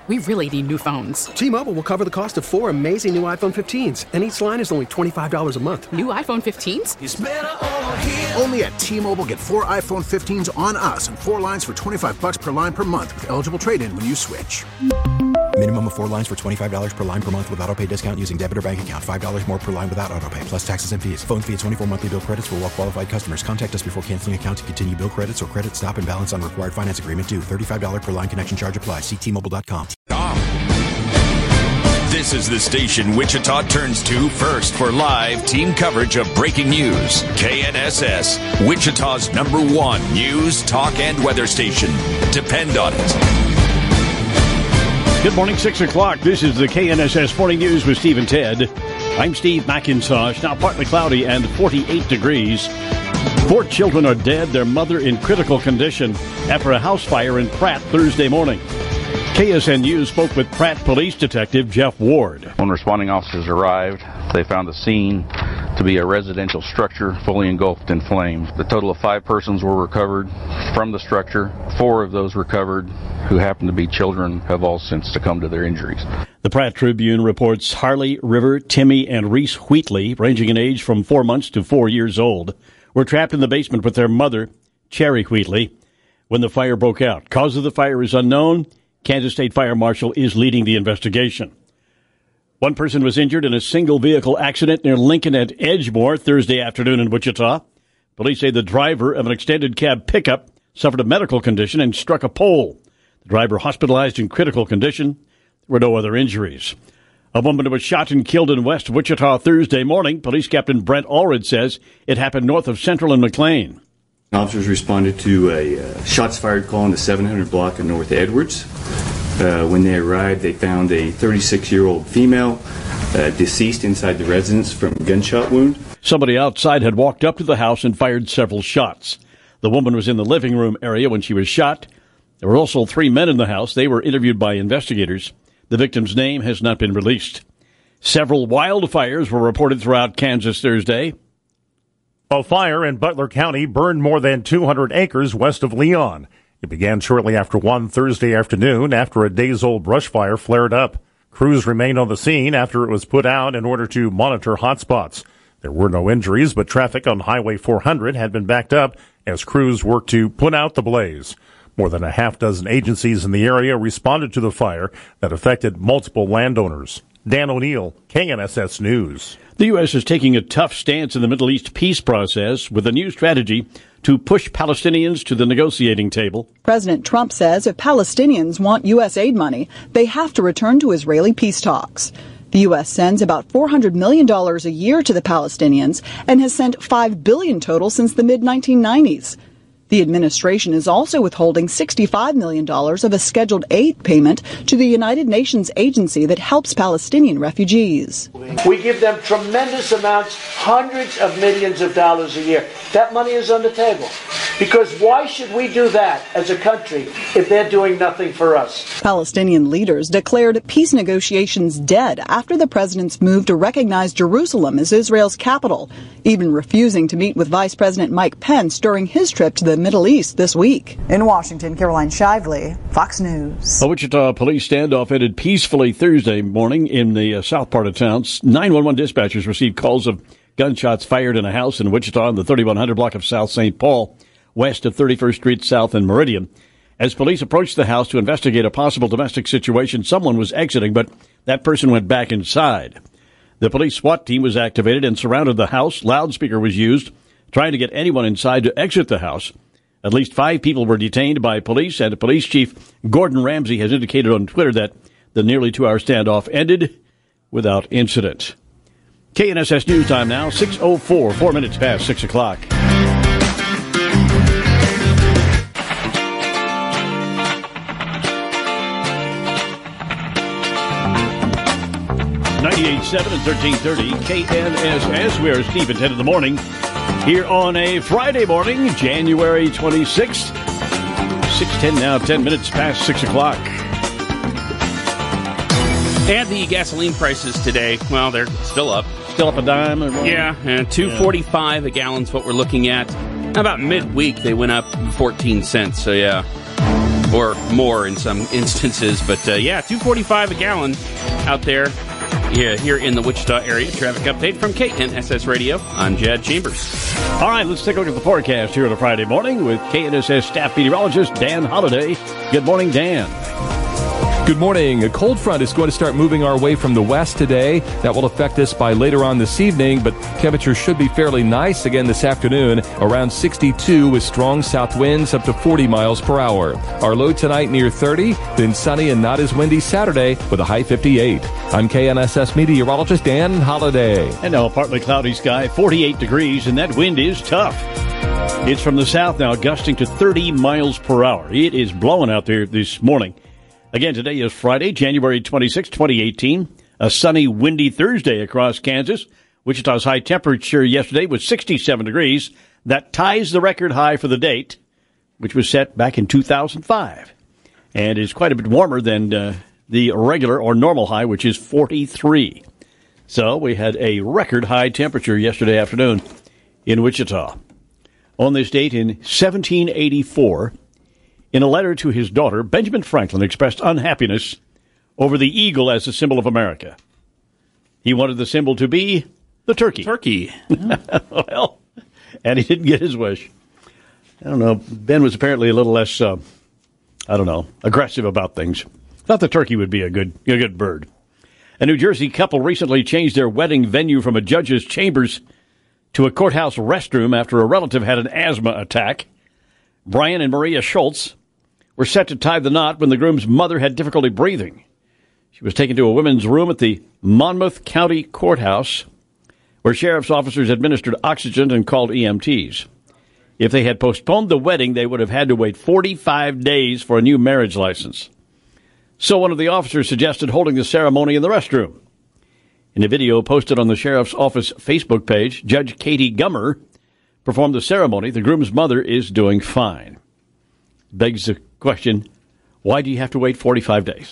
We really need new phones. T-Mobile will cover the cost of 4 amazing new iPhone 15s, and each line is only $25 a month. New iPhone 15s? It's better over here. Only at T-Mobile, get 4 iPhone 15s on us and 4 lines for $25 per line per month with eligible trade-in when you switch. Minimum of 4 lines for $25 per line per month with autopay discount using debit or bank account. $5 more per line without autopay, plus taxes and fees. Phone fee at 24 monthly bill credits for well-qualified customers. Contact us before canceling account to continue bill credits or credit stop and balance on required finance agreement due. $35 per line connection charge applies. See T-Mobile.com. This is the station Wichita turns to first for live team coverage of breaking news. KNSS, Wichita's #1 news, talk, and weather station. Depend on it. Good morning, 6 o'clock. This is the KNSS Morning News with Steve and Ted. I'm Steve McIntosh. Now partly cloudy and 48 degrees. 4 children are dead, their mother in critical condition after a house fire in Pratt Thursday morning. KSNU spoke with Pratt Police Detective Jeff Ward. When responding officers arrived, they found the scene to be a residential structure fully engulfed in flames. The total of 5 persons were recovered from the structure. 4 of those recovered, who happen to be children, have all since succumbed to their injuries. The Pratt Tribune reports Harley, River, Timmy, and Reese Wheatley, ranging in age from 4 months to 4 years old, were trapped in the basement with their mother, Cherry Wheatley, when the fire broke out. Cause of the fire is unknown. Kansas State Fire Marshal is leading the investigation. 1 person was injured in a single-vehicle accident near Lincoln at Edgemoor Thursday afternoon in Wichita. Police say the driver of an extended cab pickup suffered a medical condition and struck a pole. The driver hospitalized in critical condition. There were no other injuries. A woman was shot and killed in West Wichita Thursday morning. Police Captain Brent Allred says it happened north of Central and McLean. Officers responded to a shots fired call in the 700 block of North Edwards. When they arrived, they found a 36-year-old female deceased inside the residence from a gunshot wound. Somebody outside had walked up to the house and fired several shots. The woman was in the living room area when she was shot. There were also 3 men in the house. They were interviewed by investigators. The victim's name has not been released. Several wildfires were reported throughout Kansas Thursday. A fire in Butler County burned more than 200 acres west of Leon. It began shortly after 1 Thursday afternoon after a days-old brush fire flared up. Crews remained on the scene after it was put out in order to monitor hotspots. There were no injuries, but traffic on Highway 400 had been backed up as crews worked to put out the blaze. More than a half dozen agencies in the area responded to the fire that affected multiple landowners. Dan O'Neill, KNSS News. The U.S. is taking a tough stance in the Middle East peace process with a new strategy to push Palestinians to the negotiating table. President Trump says if Palestinians want U.S. aid money, they have to return to Israeli peace talks. The U.S. sends about $400 million a year to the Palestinians and has sent $5 billion total since the mid-1990s. The administration is also withholding $65 million of a scheduled aid payment to the United Nations agency that helps Palestinian refugees. We give them tremendous amounts, hundreds of millions of dollars a year. That money is on the table. Because why should we do that as a country if they're doing nothing for us? Palestinian leaders declared peace negotiations dead after the president's move to recognize Jerusalem as Israel's capital, even refusing to meet with Vice President Mike Pence during his trip to the Middle East this week. In Washington, Caroline Shively, Fox News. A Wichita police standoff ended peacefully Thursday morning in the south part of town. 911 dispatchers received calls of gunshots fired in a house in Wichita in the 3100 block of South St. Paul, west of 31st Street South and Meridian. As police approached the house to investigate a possible domestic situation, someone was exiting, but that person went back inside. The police SWAT team was activated and surrounded the house. Loudspeaker was used, trying to get anyone inside to exit the house. At least 5 people were detained by police, and Police Chief Gordon Ramsay has indicated on Twitter that the nearly 2-hour standoff ended without incident. KNSS News Time now, 6:04, 4 minutes past 6 o'clock. 98.7 and 1330 KNSS. We are Steve and Ted in the morning here on a Friday morning, January 26th. 6:10 now, 10 minutes past 6 o'clock. And the gasoline prices today, well, they're still up. Still up a dime? Yeah, and $2.45 a gallon's what we're looking at. About midweek, they went up 14 cents, so yeah. or more in some instances. But yeah, $2.45 a gallon out there. Yeah, here in the Wichita area. Traffic update from KNSS Radio. I'm Jad Chambers. All right, let's take a look at the forecast here on a Friday morning with KNSS staff meteorologist Dan Holliday. Good morning, Dan. Good morning. A cold front is going to start moving our way from the west today. That will affect us by later on this evening, but temperatures should be fairly nice again this afternoon, around 62 with strong south winds up to 40 miles per hour. Our low tonight near 30, then sunny and not as windy Saturday with a high 58. I'm KNSS meteorologist Dan Holliday. And now a partly cloudy sky, 48 degrees, and that wind is tough. It's from the south now, gusting to 30 miles per hour. It is blowing out there this morning. Again, today is Friday, January 26, 2018, a sunny, windy Thursday across Kansas. Wichita's high temperature yesterday was 67 degrees. That ties the record high for the date, which was set back in 2005, and is quite a bit warmer than the regular or normal high, which is 43. So we had a record high temperature yesterday afternoon in Wichita. On this date in 1784, in a letter to his daughter, Benjamin Franklin expressed unhappiness over the eagle as a symbol of America. He wanted the symbol to be the turkey. Turkey. Well, and he didn't get his wish. I don't know. Ben was apparently a little less, aggressive about things. Thought the turkey would be a good bird. A New Jersey couple recently changed their wedding venue from a judge's chambers to a courthouse restroom after a relative had an asthma attack. Brian and Maria Schultz were set to tie the knot when the groom's mother had difficulty breathing. She was taken to a women's room at the Monmouth County Courthouse, where sheriff's officers administered oxygen and called EMTs. If they had postponed the wedding, they would have had to wait 45 days for a new marriage license. So one of the officers suggested holding the ceremony in the restroom. In a video posted on the sheriff's office Facebook page, Judge Katie Gummer performed the ceremony. The groom's mother is doing fine. Begs the question, why do you have to wait 45 days?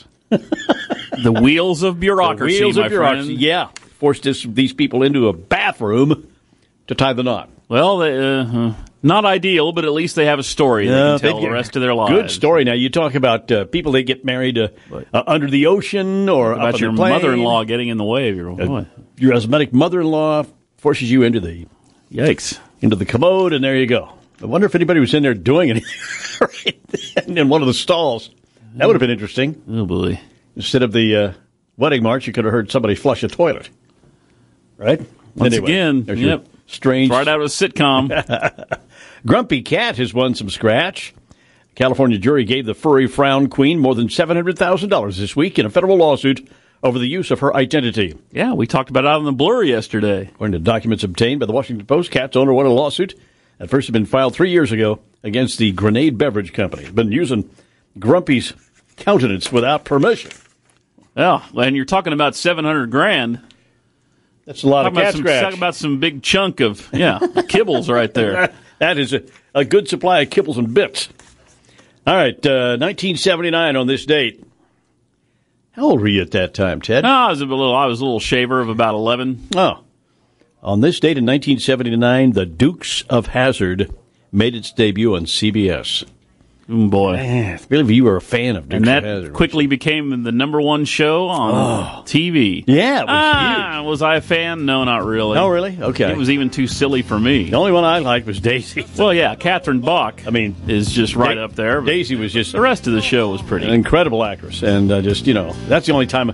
The wheels of bureaucracy, my friend. Yeah, forced these people into a bathroom to tie the knot. Well, not ideal, but at least they have a story they can tell the rest of their lives. Good story. Now, you talk about people that get married under the ocean or about up your on the plane. Mother-in-law getting in the way of your your asthmatic mother-in-law forces you into the into the commode, and there you go. I wonder if anybody was in there doing anything right in one of the stalls. That would have been interesting. Oh, boy. Instead of the wedding march, you could have heard somebody flush a toilet. Right? Once again, strange. Right out of a sitcom. Grumpy Cat has won some scratch. A California jury gave the furry frown queen more than $700,000 this week in a federal lawsuit over the use of her identity. Yeah, we talked about it out on the Blur yesterday. According to documents obtained by the Washington Post, Cat's owner won a lawsuit that first had been filed 3 years ago against the Grenade Beverage Company. It's been using Grumpy's countenance without permission. Yeah, and you're talking about $700,000. That's a lot of cat scratch. Talking about some big chunk of kibbles right there. That is a good supply of kibbles and bits. All right, 1979 on this date. How old were you at that time, Ted? I was a little shaver of about 11. Oh. On this date in 1979, the Dukes of Hazzard made its debut on CBS. Oh, boy. Man, I believe you were a fan of Dukes of Hazzard. And that quickly became the number one show on TV. Yeah, it was huge. Was I a fan? No, not really. Oh, really? Okay. It was even too silly for me. The only one I liked was Daisy. Well, yeah, Catherine Bach, is just right up there. Daisy was just... The rest of the show was pretty... An incredible actress. And that's the only time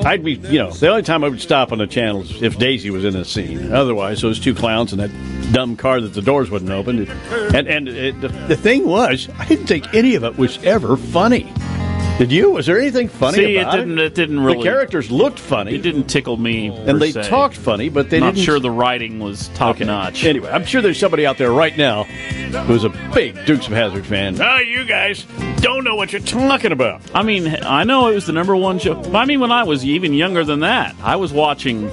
the only time I would stop on the channel is if Daisy was in the scene. Otherwise, those two clowns and that dumb car that the doors wouldn't open. And the thing was, I didn't think any of it was ever funny. Did you? Was there anything funny about it? It didn't really. The characers looked funny. It didn't tickle me. And they talked funny, but they didn't. Not sure the writing was top notch. Anyway, I'm sure there's somebody out there right now who's a big Dukes of Hazzard fan. You guys don't know what you're talking about. I mean, I know it was the number one show. I mean, when I was even younger than that, I was watching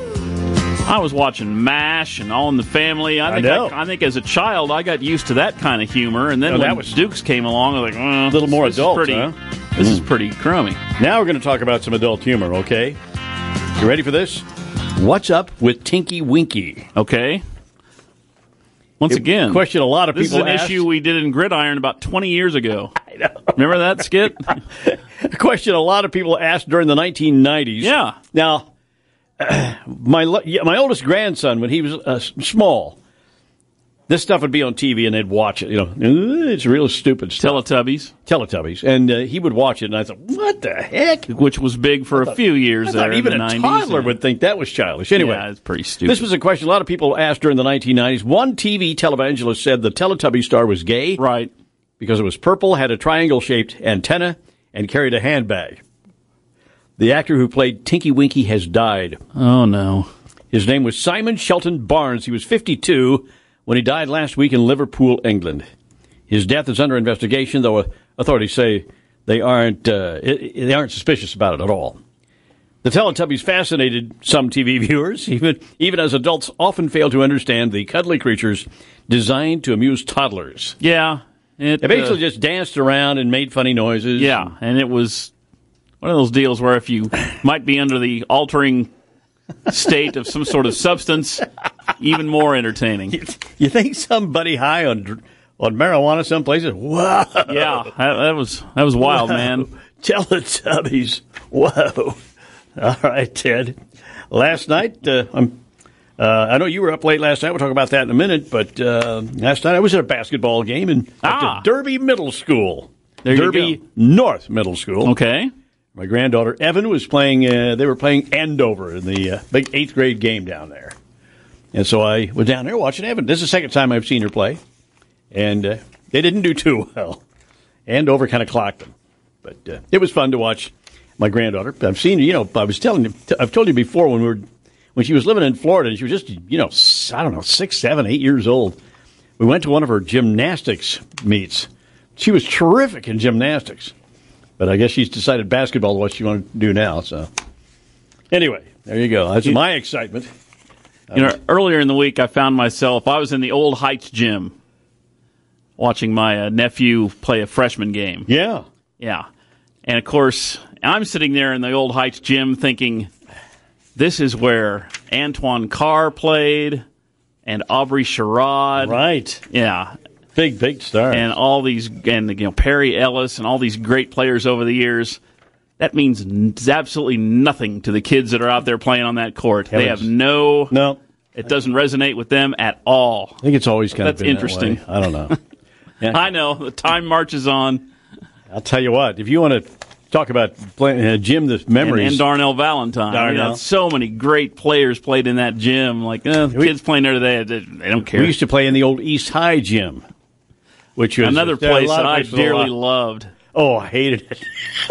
MASH and All in the Family. I think as a child, I got used to that kind of humor. And then when Dukes came along, I was like, a little more adult, This is pretty crummy. Now we're going to talk about some adult humor, okay? You ready for this? What's up with Tinky Winky? Okay. Once again, question a lot of people This is an ask. issue we did in Gridiron about 20 years ago. know. Remember that skit? A question a lot of people asked during the 1990s. Yeah. Now, my oldest grandson, when he was small, this stuff would be on TV and they'd watch it. You know, it's real stupid stuff. Teletubbies. And he would watch it, and I thought, what the heck? Which was big for a few years there. Even in the a 90s, toddler would think that was childish. Anyway, yeah, it's pretty stupid. This was a question a lot of people asked during the 1990s. One TV televangelist said the Teletubby star was gay. Right. Because it was purple, had a triangle-shaped antenna, and carried a handbag. The actor who played Tinky Winky has died. Oh, no. His name was Simon Shelton Barnes. He was 52 when he died last week in Liverpool, England. His death is under investigation, though authorities say they aren't suspicious about it at all. The Teletubbies fascinated some TV viewers, even as adults often fail to understand the cuddly creatures designed to amuse toddlers. Yeah. They basically just danced around and made funny noises. Yeah, and it was one of those deals where if you might be under the altering state of some sort of substance, even more entertaining. You think somebody high on marijuana some places? Whoa! Yeah, that was wild, man. Teletubbies. Whoa! All right, Ted. Last night, I know you were up late last night. We'll talk about that in a minute. But last night I was at a basketball game at Derby Middle School. Derby North Middle School. Okay. My granddaughter Evan was playing. They were playing Andover in the big 8th grade game down there. And so I was down there watching Evan. This is the second time I've seen her play. And they didn't do too well. Andover kind of clocked them. But it was fun to watch my granddaughter. I've seen, I've told you before when she was living in Florida, and she was just, I don't know, 6, 7, 8 years old. We went to one of her gymnastics meets. She was terrific in gymnastics. But I guess she's decided basketball is what she wants to do now. So anyway, there you go. That's my excitement. Earlier in the week, I found myself, I was in the Old Heights gym watching my nephew play a freshman game. Yeah. Yeah. And, of course, I'm sitting there in the Old Heights gym thinking, this is where Antoine Carr played and Aubrey Sherrod. Right. Yeah. Big stars. And all these, and Perry Ellis and all these great players over the years. That means absolutely nothing to the kids that are out there playing on that court. Heavens. They have no. It doesn't resonate with them at all. I think it's always kind of been interesting. That way. I don't know. Yeah. I know. The time marches on. I'll tell you what. If you want to talk about playing gym, the memories. And Darnell Valentine. So many great players played in that gym. Like, kids playing there today, they don't care. We used to play in the old East High gym, which was another place that I dearly loved. Oh, I hated it.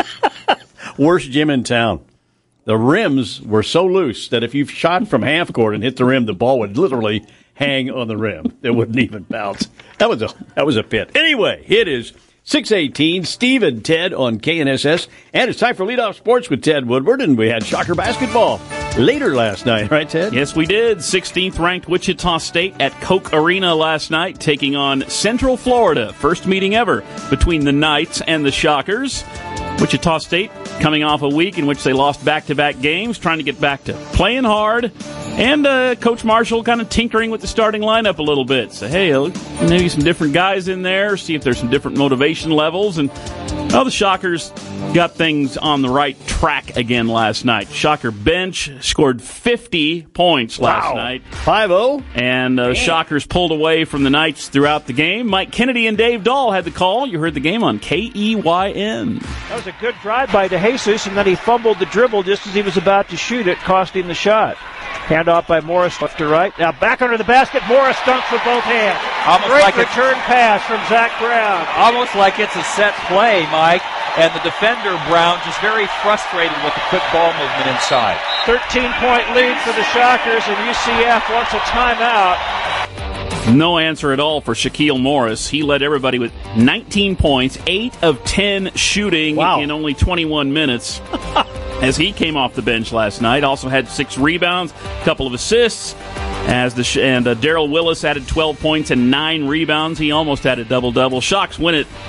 Worst gym in town. The rims were so loose that if you shot from half court and hit the rim, the ball would literally hang on the rim. It wouldn't even bounce. That was a pit. Anyway, it is 6:18, Steve and Ted on KNSS, and it's time for Leadoff Sports with Ted Woodward, and we had Shocker basketball later last night, right, Ted? Yes, we did. 16th ranked Wichita State at Koch Arena last night, taking on Central Florida. First meeting ever between the Knights and the Shockers. Wichita State coming off a week in which they lost back-to-back games, trying to get back to playing hard, and Coach Marshall kind of tinkering with the starting lineup a little bit. So, hey, maybe some different guys in there, see if there's some different motivation levels. And, the Shockers got things on the right track again last night. Shocker bench scored 50 points last night. 5-0. And Shockers pulled away from the Knights throughout the game. Mike Kennedy and Dave Dahl had the call. You heard the game on KEYN. That was a good drive by DeJesus, and then he fumbled the dribble just as he was about to shoot it, costing the shot. Handoff by Morris left to right. Now back under the basket. Morris dunks with both hands. Great return pass from Zach Brown. Almost like it's a set play, Mike. And the defender, Brown, just very frustrated with the quick ball movement inside. 13-point lead for the Shockers, and UCF wants a timeout. No answer at all for Shaquille Morris. He led everybody with 19 points, 8 of 10 shooting in only 21 minutes. As he came off the bench last night, also had 6 rebounds, a couple of assists, And Darrell Willis added 12 points and 9 rebounds. He almost had a double-double. Shocks win it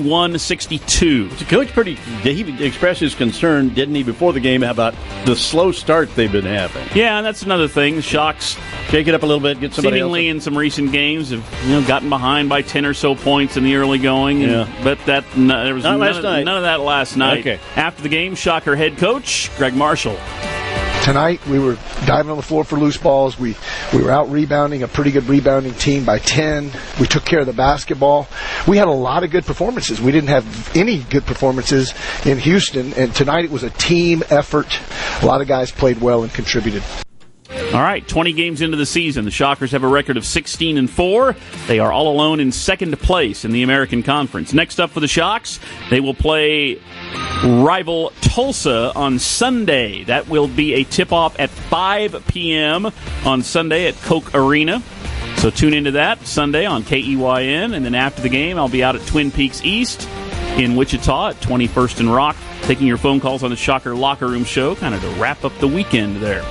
81-62. The coach he expressed his concern, didn't he, before the game about the slow start they've been having. Yeah, and that's another thing. The Shocks shake it up a little bit, get somebody seemingly else. in some recent games have gotten behind by 10 or so points in the early going. But there was none of that last night. Okay. After the game, Shocker head coach Greg Marshall. Tonight, we were diving on the floor for loose balls. We were out rebounding, a pretty good rebounding team by 10. We took care of the basketball. We had a lot of good performances. We didn't have any good performances in Houston, and tonight it was a team effort. A lot of guys played well and contributed. All right, 20 games into the season, the Shockers have a record of 16-4. They are all alone in second place in the American Conference. Next up for the Shocks, they will play rival Tulsa on Sunday. That will be a tip-off at 5 p.m. on Sunday at Koch Arena. So tune into that Sunday on KEYN. And then after the game, I'll be out at Twin Peaks East in Wichita at 21st and Rock, taking your phone calls on the Shocker Locker Room Show, kind of to wrap up the weekend there.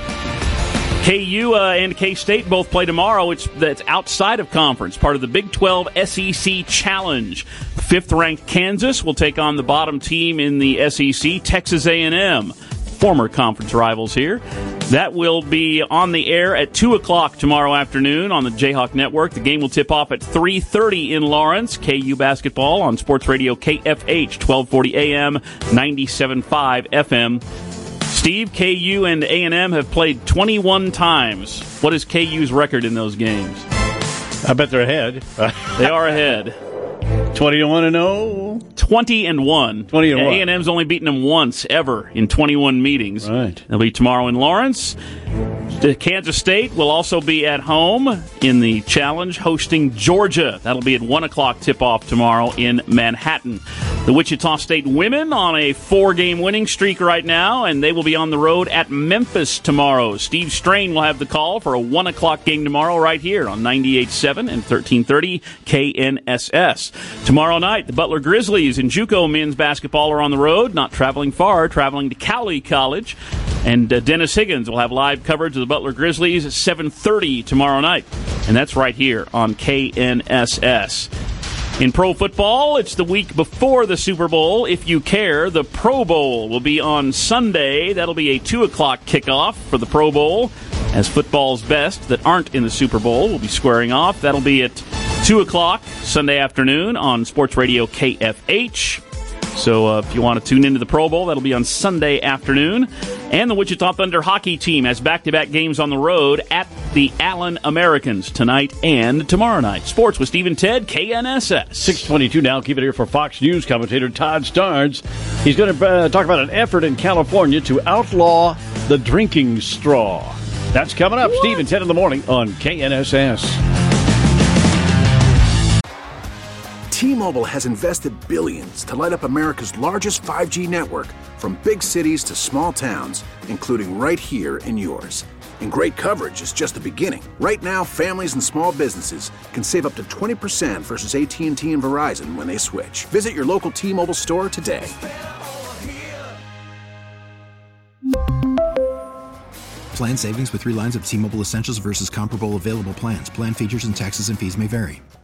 KU and K-State both play tomorrow. That's outside of conference, part of the Big 12 SEC Challenge. Fifth-ranked Kansas will take on the bottom team in the SEC, Texas A&M, former conference rivals here. That will be on the air at 2 o'clock tomorrow afternoon on the Jayhawk Network. The game will tip off at 3:30 in Lawrence. KU basketball on Sports Radio KFH, 1240 AM, 97.5 FM. Steve, KU and A&M have played 21 times. What is KU's record in those games? I bet they're ahead. They are ahead. 20-1-0? 20-1. 20-1. A&M's only beaten them once ever in 21 meetings. Right. They'll be tomorrow in Lawrence. Kansas State will also be at home in the challenge, hosting Georgia. That'll be at 1 o'clock tip-off tomorrow in Manhattan. The Wichita State women on a 4-game winning streak right now, and they will be on the road at Memphis tomorrow. Steve Strain will have the call for a 1 o'clock game tomorrow right here on 98.7 and 1330 KNSS. Tomorrow night, the Butler Grizzlies and JUCO men's basketball are on the road, not traveling far, traveling to Cowley College. And Dennis Higgins will have live coverage of the Butler Grizzlies at 7:30 tomorrow night. And that's right here on KNSS. In pro football, it's the week before the Super Bowl. If you care, the Pro Bowl will be on Sunday. That'll be a 2 o'clock kickoff for the Pro Bowl, as football's best that aren't in the Super Bowl will be squaring off. That'll be at 2 o'clock Sunday afternoon on Sports Radio KFH. So if you want to tune into the Pro Bowl, that'll be on Sunday afternoon. And the Wichita Thunder hockey team has back-to-back games on the road at the Allen Americans tonight and tomorrow night. Sports with Steve and Ted, KNSS. 6:22 now. Keep it here for Fox News commentator Todd Starnes. He's going to talk about an effort in California to outlaw the drinking straw. That's coming up. What? Steve and Ted in the morning on KNSS. T-Mobile has invested billions to light up America's largest 5G network, from big cities to small towns, including right here in yours. And great coverage is just the beginning. Right now, families and small businesses can save up to 20% versus AT&T and Verizon when they switch. Visit your local T-Mobile store today. Plan savings with 3 lines of T-Mobile Essentials versus comparable available plans. Plan features and taxes and fees may vary.